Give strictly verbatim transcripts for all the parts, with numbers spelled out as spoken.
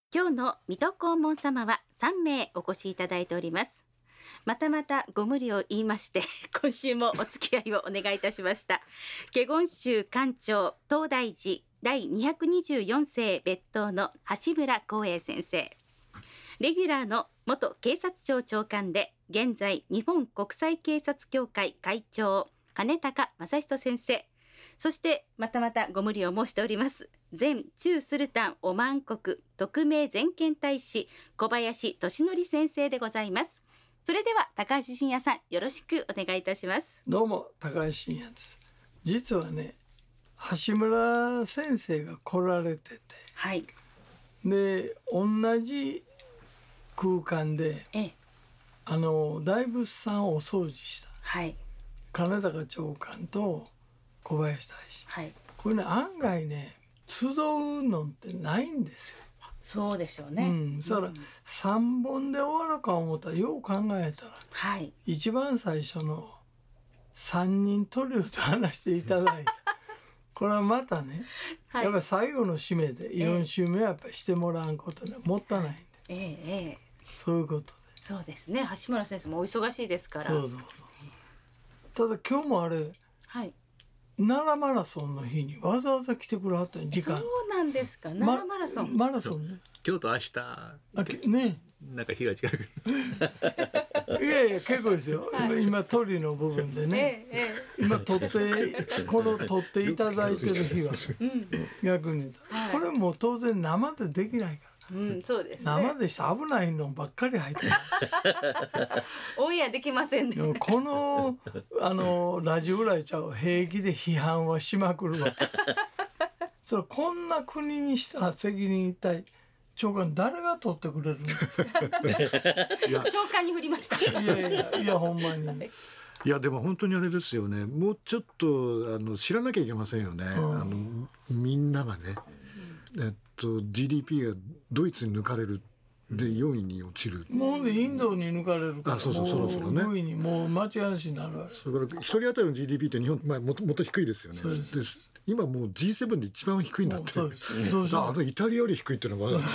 今日の水戸黄門様はさんめいお越しいただいております。またまたご無理を言いまして今週もお付き合いをお願いいたしました。華厳宗館長東大寺だいにひゃくにじゅうよん世別当の橋村光栄先生、レギュラーの元警察庁長官で現在日本国際警察協会会長金高正人先生、そしてまたまたご無理を申しております前駐スルタンオマーン国特命全権大使小林俊則先生でございます。それでは高橋真也さん、よろしくお願いいたします。 どうも高橋真也です。実はね、橋村先生が来られてて、 はい、 で同じ空間でええあの大仏さんをお掃除した、 はい、 金高長官と小林大使、 はい、 これね案外ね集うのってないんですよ。 そうでしょうね、 うん、そしたらさんぼんで終わるか思ったらよう考えたら、 はい、 一番最初のさんにんトリオと話していただいたこれはまたね、はい、やっぱり最後の締めでよん週目はやっぱりしてもらわんことにはもったいないんで、 ええええ、 そういうことで。 そうですね、橋村先生もお忙しいですから。 そうそうそう。ただ今日もあれ、はい、奈良マラソンの日にわざわざ来てくれはったん時間。 そうなんですか。奈良マラソン、 ま、マラソンね、 今日と明日あね、 なんか日が近くいやいや結構ですよ、はい、今鳥の部分でね、ええええ、今撮ってこの撮っていただいてる日は、うん、逆に、はい、これも当然生でできないから、 うん、そうですね、 生でした危ないのばっかり入ってるオンエアできませんね。 このあのラジオぐらいちゃう平気で批判はしまくるわそれこんな国にした責任一体長官誰が取ってくれるのいや長官に振りました。 いやいやいやほんまに、 いやでも本当にあれですよね、もうちょっとあの知らなきゃいけませんよね、うん、あのみんながね、えっと ジーディーピー がドイツに抜かれるでよんいに落ちる、 もうインドに抜かれるから、 あそうそうそろそろねごいにもう間違いなしになるわけ。 それから一人当たりの ジーディーピー って日本、まあ、もっともっと低いですよね。そうです。今もう ジーセブン で一番低いんだって。そうですあのイタリアより低いっていうのは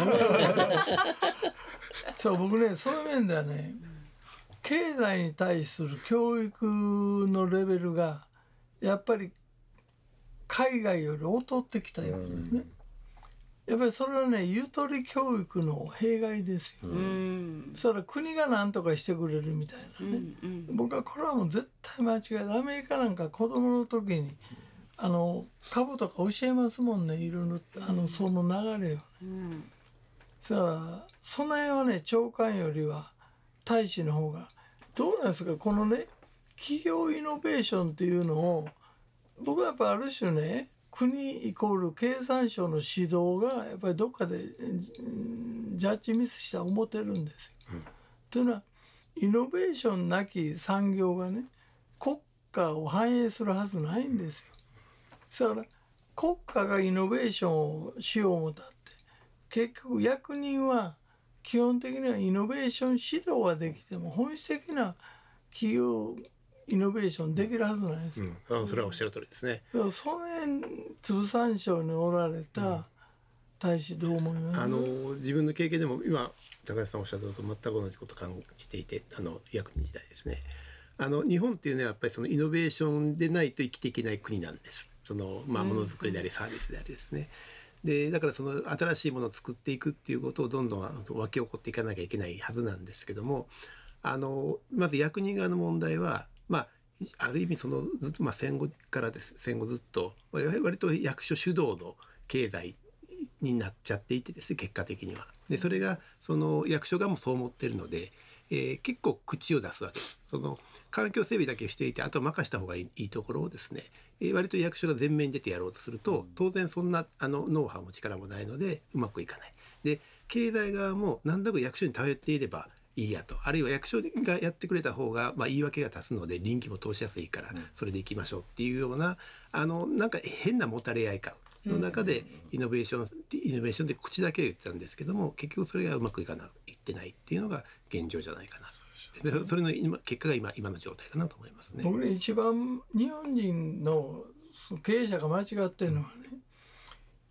そう僕ねそういう面ではね、経済に対する教育のレベルがやっぱり海外より劣ってきたようですね。やっぱりそれはねゆとり教育の弊害ですよ。うんそれは国が何とかしてくれるみたいなね、うんうん、僕はこれはもう絶対間違いだ。アメリカなんか子供の時にあの株とか教えますもんね、いろいろあのその流れを、ね、うん、そらその辺はね長官よりは大使の方がどうなんですか。このね企業イノベーションっていうのを僕はやっぱある種ね国イコール経産省の指導がやっぱりどっかでジャッジミスしたら思ってるんですよ、うん、というのはイノベーションなき産業がね国家を反映するはずないんですよ。だから国家がイノベーションをしよう思ったって結局役人は基本的にはイノベーション指導はできても本質的な企業イノベーションできるはずないですよ、 うん、あそれはおっしゃる通りですね。 その辺通産省におられた大使どう思います？ あの自分の経験でも今高橋さんおっしゃったのと全く同じことを感じていて、あの役人時代ですね。あの日本っていうのはやっぱりそのイノベーションでないと生きていけない国なんです。そのまあものづくりでありサービスでありですね、うん、でだからその新しいものを作っていくっていうことをどんどん湧き起こっていかなきゃいけないはずなんですけども、あのまず役人側の問題はまあある意味そのずっとまあ戦後からです戦後ずっと割と役所主導の経済になっちゃっていてですね、結果的には。でそれがその役所側もそう思ってるので、えー、結構口を出すわけです。その環境整備だけしていてあとは任した方がいい、いいところをですね、えー、割と役所が前面に出てやろうとすると当然そんなあのノウハウも力もないのでうまくいかない。で経済側も何だか役所に頼っていればいいやと、あるいは役所がやってくれた方が、まあ、言い訳が立つので臨機も通しやすいからそれでいきましょうっていうような、あのなんか変なもたれ合い感の中でイノベーションイノベーションで口だけ言ってたんですけども、結局それがうまくいかないいってないっていうのが現状じゃないかな。でそれの今結果が今今の状態かなと思いますね。 僕ね一番日本人の経営者が間違ってるのはね、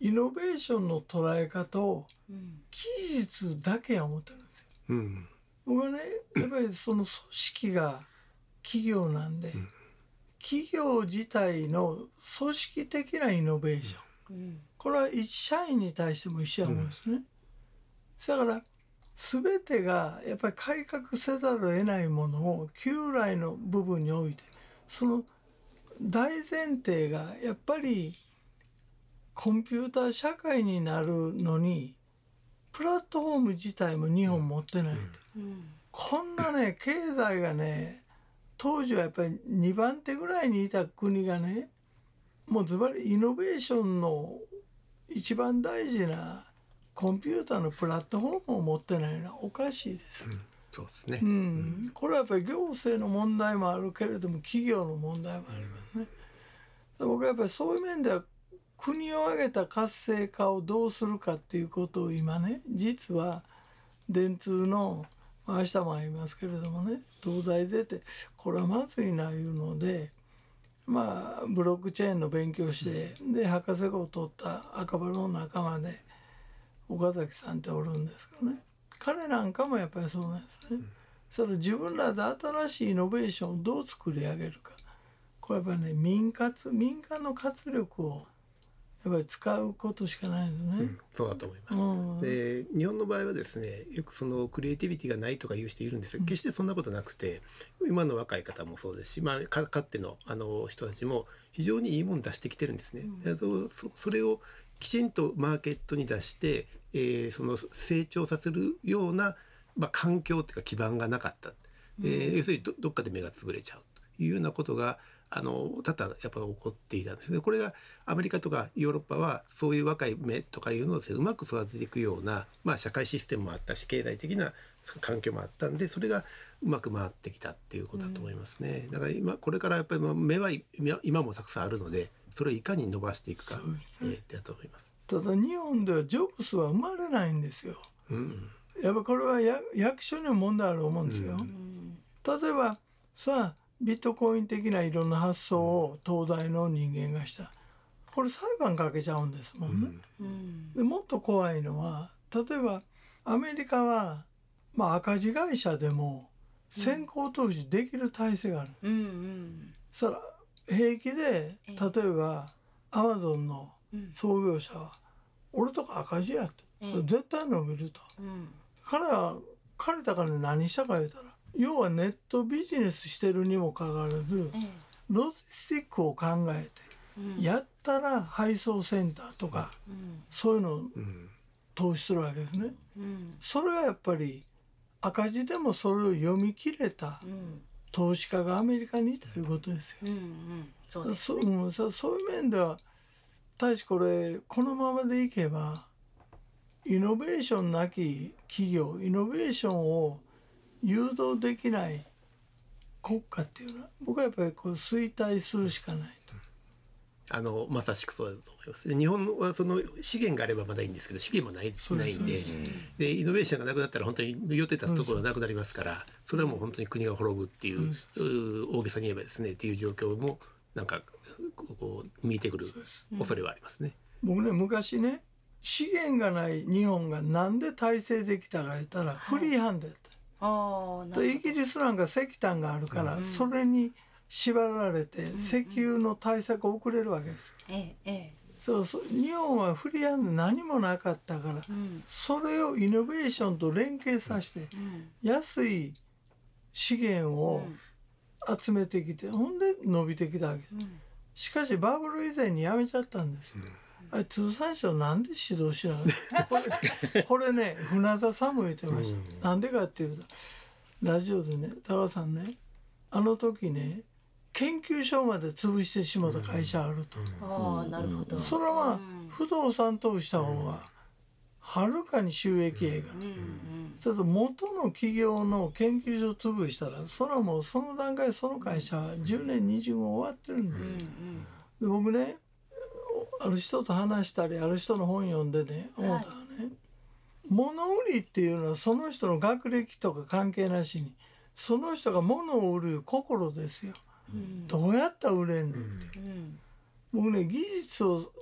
イノベーションの捉え方をうん技術だけや思ってるんですよ。 うん僕はねやっぱりその組織が企業なんで、 うん企業自体の組織的なイノベーション、 うんこれは一社員に対しても一緒や思うんですね。だから全てがやっぱり改革せざるを得ないものを旧来の部分において、その大前提がやっぱりコンピューター社会になるのにプラットフォーム自体も日本持ってないと、 うんこんなね経済がね当時はやっぱりにばん手ぐらいにいた国がね、もうズバリイノベーションの一番大事なコンピューターのプラットフォームを持ってないのはおかしいです。 うんそうですね。 うん、これはやっぱり行政の問題もあるけれども企業の問題もありますね。僕はやっぱりそういう面では国を挙げた活性化をどうするかっていうことを今ね、実は電通の明日も会いますけれどもね、東大出てこれはまずいないうので、まあブロックチェーンの勉強して、で博士号を取った赤羽の仲間で岡崎さんっておるんですけどね、彼なんかもやっぱりそうなんですね。それ自分らで新しいイノベーションをどう作り上げるか、これやっぱりね民活民間の活力をやっぱり使うことしかないですね。 うんそうだと思います。 うんで日本の場合はですね、よくそのクリエイティビティがないとか言う人いるんですが、決してそんなことなくて、今の若い方もそうですし、まあ、かかってのあの人たちも非常にいいもの出してきてるんですね。あとそそれをきちんとマーケットに出して、えーその成長させるような、まあ、環境というか基盤がなかった、えー要するに ど, どっかで目が潰れちゃうというようなことがあの多々やっぱり起こっていたんですね。これがアメリカとかヨーロッパはそういう若い目とかいうのをうまく育てていくような、まあ、社会システムもあったし経済的な環境もあったんで、それがうまく回ってきたっていうことだと思いますね。だから今これからやっぱり目は今今もたくさんあるので、それをいかに伸ばしていくか、えー、ってだと思います。 ただ日本ではジョブスは生まれないんですよ。 うんやっぱこれはや役所にも問題あると思うんですよ。 うん例えばさあビットコイン的ないろんな発想を東大の人間がした、これ裁判かけちゃうんですもんね。 うんでもっと怖いのは、例えばアメリカは、まあ、赤字会社でも先行投資できる体制がある。 うんうんそしたら平気でええ例えばアマゾンのうん創業者は俺とか赤字やと、 ええそれ絶対伸びると。 うん彼は借りた金何したか言うたら、要はネットビジネスしてるにもかかわらずええロジスティックを考えて、 うんやったら配送センターとかうんそういうのをうん投資するわけですね。 うんそれがやっぱり赤字でもそれを読み切れたうん投資家がアメリカにいたということですよ。 うんうんそうですそね。 うんそそういう面では大しこれこのままでいけばイノベーションなき企業、イノベーションを誘導できない国家っていうのは僕はやっぱりこう衰退するしかないと。 あのまさしくそうだと思います。で日本はその資源があればまだいいんですけど、資源もないそうですないんで、でイノベーションがなくなったら本当に予定立つところがなくなりますから、それはもう本当に国が滅ぶっていう、う大げさに言えばですねっていう状況もなんかこう見えてくる恐れはありますね。 僕ね昔ね資源がない日本がなんで体制できたか言ったらフリーハンドやった、 ああなでイるほど。 ギリスなんか石炭があるから、 うんそれに縛られて石油の対策を遅れるわけですよ。 えええそうそう日本はフリーハンド何もなかったから、 えうんそれをイノベーションと連携させてうん安い資源うをん集めてきて、ほんで伸びてきたわけです。 うんしかしバブル以前にやめちゃったんですよ。あれ通産省なんで指導しなかったこれこれね船田さんも言ってました、なんでかっていうとラジオでね高さんねあの時ね研究所まで潰してしまった会社あると、 ああなるほど。 それはまあうん不動産投資した方がはるかに収益映画、 うんうんちょっと元の企業の研究所を潰したらそれはもうその段階でその会社はじゅうねんにじゅうねん終わってるんです、 うんうんで僕ねある人と話したりある人の本読んでね思ったらね、物売りっていうのはその人の学歴とか関係なしにその人が物を売る心ですよ。 うんどうやったら売れんねん、 うん僕ね技術を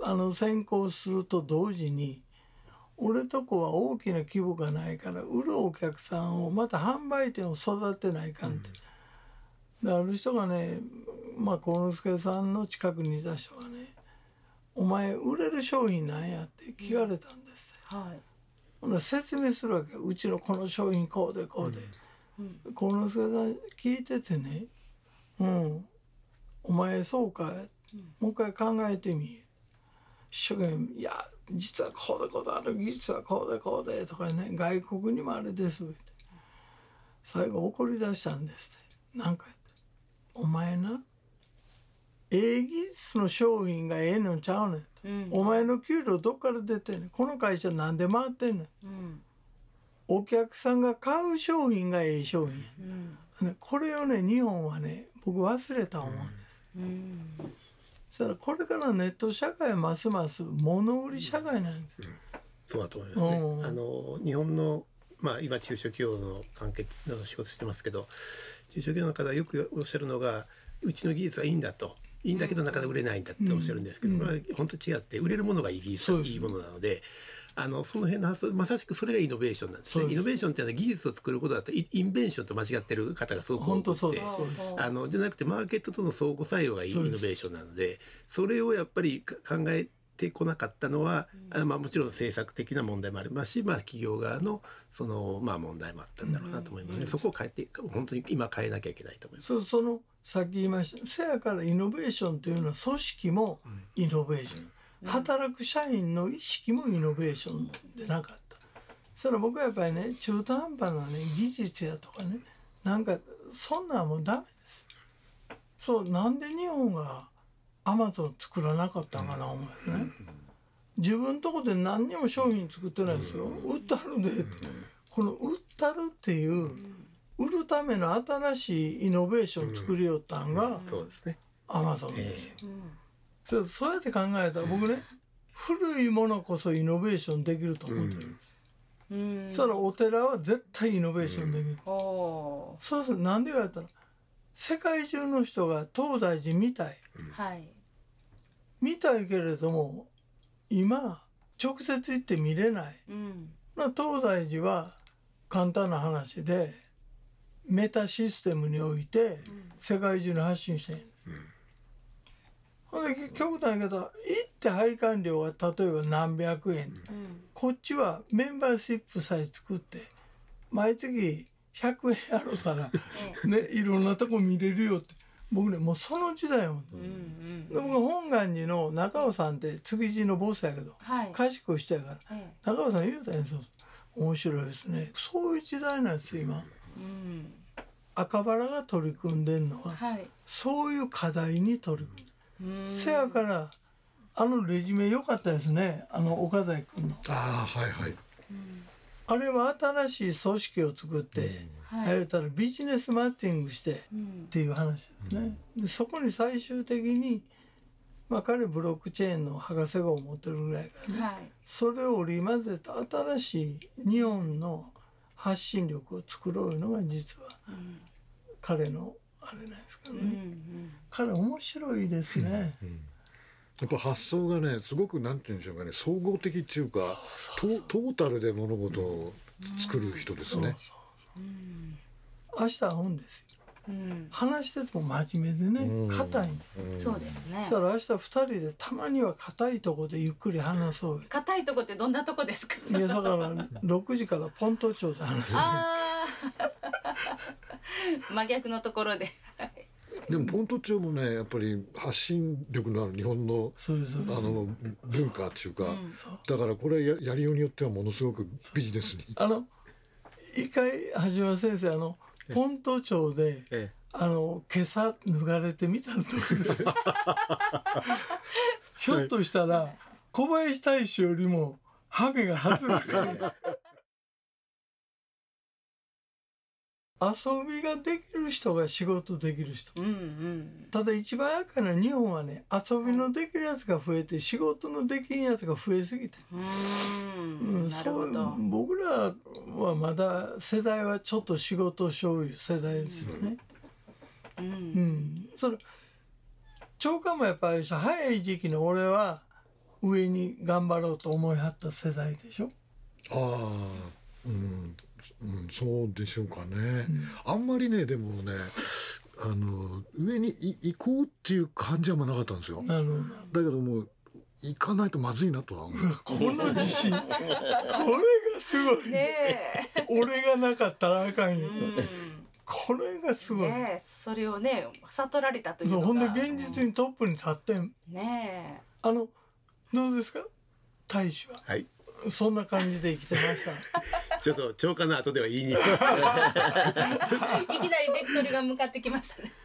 あの先行すると同時に俺とこは大きな規模がないから売るお客さんをまた販売店を育てないかんって、うん、である人がねまあ幸之助さんの近くにいた人がね「お前売れる商品なんや?」って聞かれたんです、 うんはい、 ほな説明するわけ。うちのこの商品こうでこうで、うん、幸之助さん聞いててね「うんお前そうかい、もう一回考えてみ」一生懸命「いや実はこうでこうである技術はこうでこうで」とかね「外国にもあれです」って最後怒り出したんですって。なんかお前なええ技術の商品がええのちゃうねんと、うん、お前の給料どっから出てんねん、この会社なんで回ってんねん、うん、お客さんが買う商品がええ商品や、うん、これをね日本はね僕忘れた思うんです、うんうんそしたらこれからネット社会はますます物売り社会なんです、うんうん、 そうだと思いますね、うん、あの日本の、まあ、今中小企業の関係の仕事してますけど中小企業の方はよくおっしゃるのがうちの技術はいいんだといいんだけどなかなか売れないんだっておっしゃるんですけど、うん、これは本当違って売れるものがいい技術、いいものなのであのその辺の発想まさしくそれがイノベーションなんですね。イノベーションっていうのは技術を作ることだとインベンションと間違ってる方がすごく多くてあのじゃなくてマーケットとの相互作用がイノベーションなのでそれをやっぱり考えてこなかったのは、うんまあ、もちろん政策的な問題もありますし、まあ、企業側のその、まあ、問題もあったんだろうなと思いますね、うん、そこを変えて本当に今変えなきゃいけないと思います。 そ, そのさっき言いましたせやからイノベーションというのは組織もイノベーション、うん働く社員の意識もイノベーションでなかった。それは僕はやっぱりね中途半端なね技術やとかねなんかそんなんもうダメです。そうなんで日本がアマゾン作らなかったんかな思うよね。自分とこで何にも商品作ってないですよ。売ったるでってこの売ったるっていう売るための新しいイノベーション作りよったんがアマゾンですよ。そう、そうやって考えたら僕ね古いものこそイノベーションできると思ってるんです、うん、そしたらお寺は絶対イノベーションできる、うん、そうするとなんでかやったら世界中の人が東大寺見たい、うん、見たいけれども今直接行って見れない、うん、東大寺は簡単な話でメタシステムにおいて世界中に発信してる、うんほんで極端な言い方行って配管料が例えば何百円、うん、こっちはメンバーシップさえ作って毎月ひゃくえんやろうたら、ね、いろんなとこ見れるよって僕ねもうその時代よ、うんうん、で僕本願寺の中尾さんって築地のボスやけど、はい、賢い人やから、はい、中尾さん言うたんですよ面白いですねそういう時代なんですよ今、うん、赤羽が取り組んでんのは、はい、そういう課題に取り組んでせやからあのレジュメ良かったですねあの岡崎君のああはいはい、 うん、あれは新しい組織を作って、うん、やれたらビジネスマッチングして、うん、っていう話ですね、うん、でそこに最終的にまあ彼ブロックチェーンの博士号を持ってるぐらいからね、はい、それを織り交ぜた新しい日本の発信力を作ろういうのが実は彼のあれなんですかね、うんうん、彼面白いですね、うんうん、 やっぱ発想がねすごくなんて言うんでしょうかね総合的っていうかそうそうそうトータルで物事を作る人ですね、 うんそうそう明日会うんですよ、うん、話してても真面目でね硬、うん、いの、 うん、そうですねそしたら明日ふたりでたまには硬いとこでゆっくり話そう。 硬いとこってどんなとこですか？ いやだからろくじからポント町で話すあ真逆のところででもポント町もねやっぱり発信力のある日本のあの文化っていうか、うん、だからこれ や, やりようによってはものすごくビジネスにあの一回橋本先生あのポント町で、ええ、あの今朝脱がれてみたのとひょっとしたら、はい、小林大使よりもハゲが外れる遊びができる人が仕事できる人、うんうん、ただ一番厄介な日本はね遊びのできるやつが増えて仕事のできんやつが増えすぎてうんそう僕らはまだ世代はちょっと仕事醤油世代ですよね、うんうん、それ長官もやっぱり早い時期の俺は上に頑張ろうと思いはった世代でしょ。 ああ、うん、うん、そうでしょうかね、 うん、 あんまりねでもねあの上にい行こうっていう感じはあんまなかったんですよ。 なるほど。 だけどもう行かないとまずいなとは思う。 この自信これがすごい、 ねえ俺がなかったらあかんよ、 うんこれがすごい、 ねえそれをね悟られたというのがそうほんで現実にトップに立ってん。 ねあのどうですか大使は。 はい。 そんな感じで生きてましたちょっと長官の後では言いにくい。 えいきなりベクトルが向かってきましたね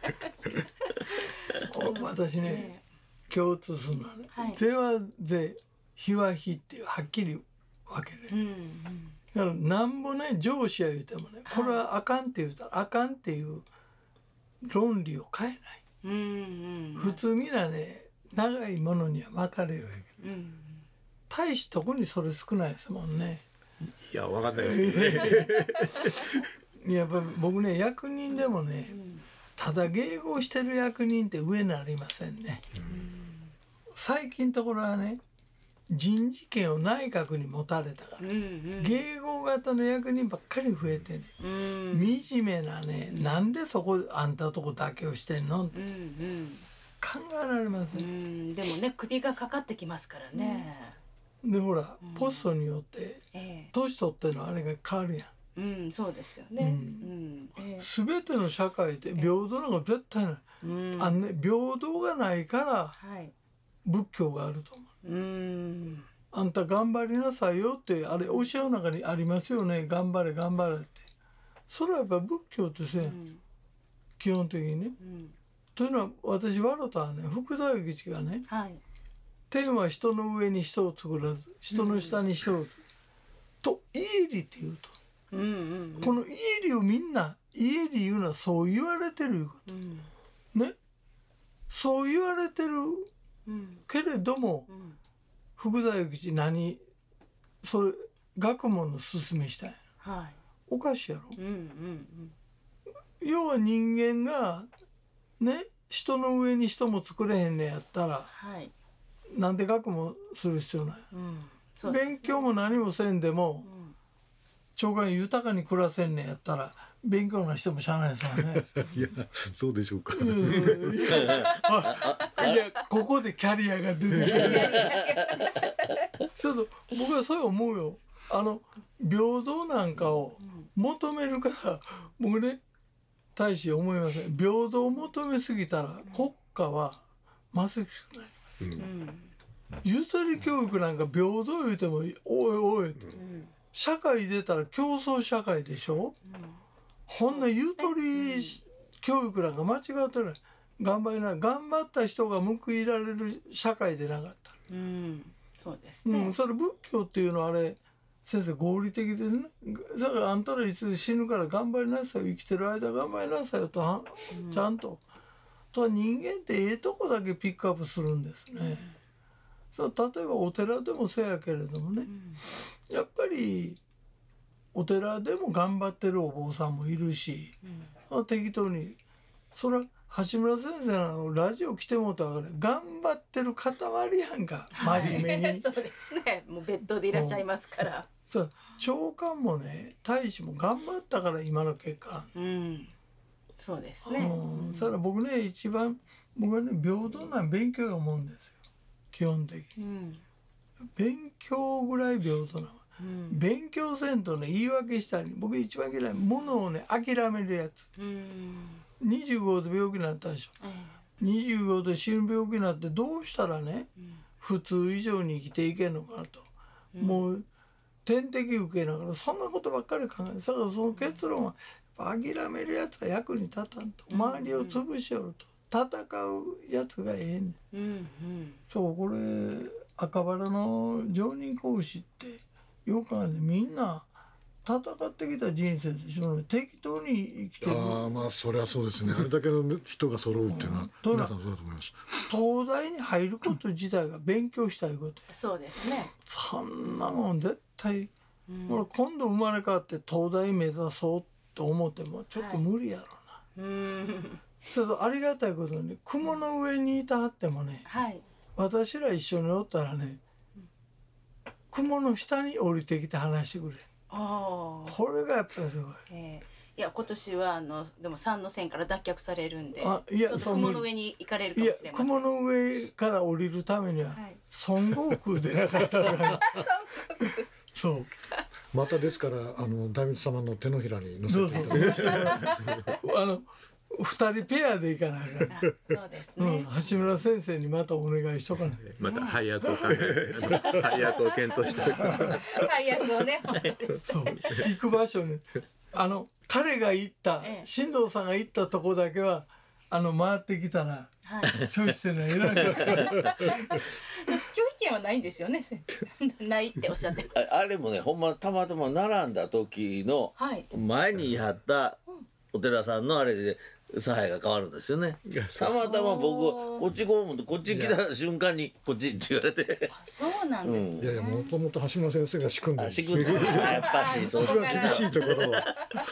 私ねね共通するのはね、 はい是は是非は非っていうはっきり分ける、 うんうんだからなんぼね上司や言うてもねこれはあかんって言うたらあかんっていう論理を変えない、 うんうん普通みんなね長いものには巻かれるわけ。 うん大し特にそれ少ないですもんね。 いやわかんないですけどね。 やっぱり僕ね役人でもねうんただ迎合してる役人って上になりませんね。最近のところはね人事権を内閣に持たれたからうんうん迎合型の役人ばっかり増えてね、 うん惨めなねなんでそこあんたとこ妥協してんのってうんうん考えられませ。 うんんでもね首がかかってきますからね、 でほらうんポストによってえ年取ってのあれが変わるやん。 えうんそうですよね、 ううんんええ全ての社会で平等なんか絶対ない、 うんあのね平等がないからはい仏教があると思う。 うんあんた頑張りなさいよってあれ教えの中にありますよね。頑張れ頑張れって。それはやっぱ仏教としてうん基本的にね。 うんというのは私笑ったはね福沢諭吉がねはい天は人の上に人を作らず人の下に人を作る、と家理って言うと、 うんうんうんこの家理をみんな家理言うのはそう言われてるいうこうんとね。そう言われてるうんけれどもうん福沢諭吉何それ学問の勧めしたんや。 はいおかしいやろ。 うんうん要は人間がね人の上に人も作れへんねやったらはいなんで学問する必要ない。 うんそうですね勉強も何もせんでもうん長官豊かに暮らせんねやったら勉強なしてもしゃあないですよね。 いやそうでしょうか。 いやいやあいやここでキャリアが出てくる。ちょっと僕はそう思うよ。あの平等なんかを求めるから僕ね大使思いません。平等を求めすぎたら国家は貧しくなる。 うんうんゆとり教育なんか平等言うてもおいおいとうん社会出たら競争社会でしょ。ほんなゆとり教育なんか間違ってない。頑張りな頑張った人が報いられる社会でなかった。 うんそうですうねん、それ仏教っていうのはあれ先生合理的でね。だからあんたらいつ死ぬから頑張りなさいよ、生きてる間頑張りなさいよとはうんちゃんと。と人間ってええとこだけピックアップするんですね。そう例えばお寺でもせやけれどもねうんやっぱりお寺でも頑張ってるお坊さんもいるしうん適当にそれは橋村先生のラジオ来てもうたら分かる頑張ってる塊やんか真面目に。 そうですねもうベッドでいらっしゃいますからそう長官もね大使も頑張ったから今の結果。 うんそうですねうん、それは僕ね一番僕はね平等な勉強が思うんですよ基本的に。 うん勉強ぐらい平等なの。 うん勉強せんとね言い訳したり僕一番嫌いものをね諦めるやつ。 うんにじゅうごで病気になったでしょ。 えにじゅうごで死ぬ病気になってどうしたらねえうん普通以上に生きていけんのかなと、 うんもう点滴受けながらそんなことばっかり考えてだからその結論はやっぱ諦めるやつは役に立たんと周りを潰しよると戦うやつがええねん。 うんうんそうこれ赤羽の常任講師ってよくあるねみんな戦ってきた人生でしょ。適当に生きてる。 ああまあそれはそうですね。あれだけの人が揃うっていうのはうん皆さんそうだと思います。 東大に入ること自体が勉強したいことや。 そうですねそんなもん絶対、 うん俺今度生まれ変わって東大目指そうって思ってもちょっと無理やろな、 うんちょっとありがたいことに雲の上にいたはってもねはい私ら一緒におったらね雲の下に降りてきて話してくれる。 ああ、 これがやっぱりすごい。 えーいや今年はあのでも三の線から脱却されるんで、 あいやちょっとそう雲の上に行かれるかいやもしれません。 雲の上から降りるためにははい、 孫悟空でなかったからそうまたですからあの大仏様の手のひらに乗どうぞせていただいてあの二人ペアで行かないから、 あそうですうん、 ね。 橋村先生にまたお願いしとかない。 また配役を考えて、あの配役を検討しておきます。 配役をね、本当です。 そう行く場所にあの彼が行ったええ進藤さんが行ったとこだけはあの回ってきたらはい。 拒否してない偉いから拒否権はないんですよね。先生ないっておっしゃってます。 ああれもねほんまたまたま並んだ時のはい。 前にあったお寺さんのあれで差配が変わるんですよね。たまたま僕こっちこう思ってこっち来た瞬間にこっちって言われてあ、そうなんですね。 いやいやもともと橋村先生が仕組んであ仕組んでるやっぱしそう一番厳しいところは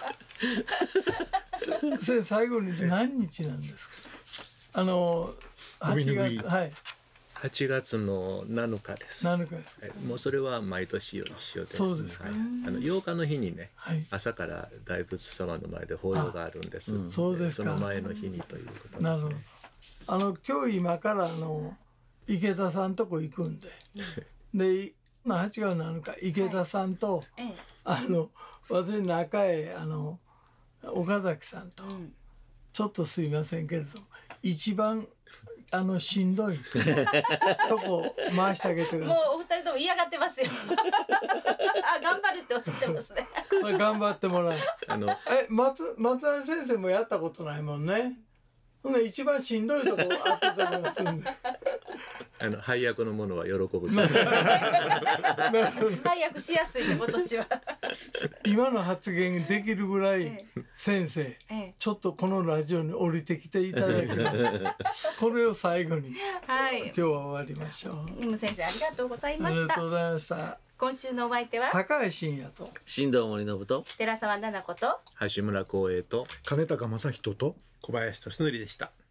先生最後に何日なんですか。あの海 8 拭い月はいはちがつのなのかです。 なのかですか。 はい、もうそれは毎年一緒です。 そうですかはい、あのようかの日にね、 はい朝から大仏様の前で法要があるんです。 あうんそうですかその前の日にということなるほどですね。。 あの今日今からあの池田さんとこ行くんで、ではちがつなのか池田さんと、 ええ。 あの私中へあの岡崎さんと、 うん。 ちょっとすいませんけれども一番あのしんどいとこ回してあげてくだもうさい。 お二人とも嫌がってますよ。あ、頑張るっておっしゃってますね。 それ頑張ってもらう。 あのえ松松谷先生もやったことないもんね。ほんで一番しんどいとこ当ててもらってんで。 あの配役のものは喜ぶ。 配役しやすいね今年は。 今の発言できるぐらいえ先生ええちょっとこのラジオに降りてきていただければこれを最後にえ。はい今。日は終わりましょう。 イム先生ありがとうございましたありがと。うございました。 今週のお相手は高橋真也と新藤森信と寺澤奈々子と橋村光栄と金高正人と小林俊則でした。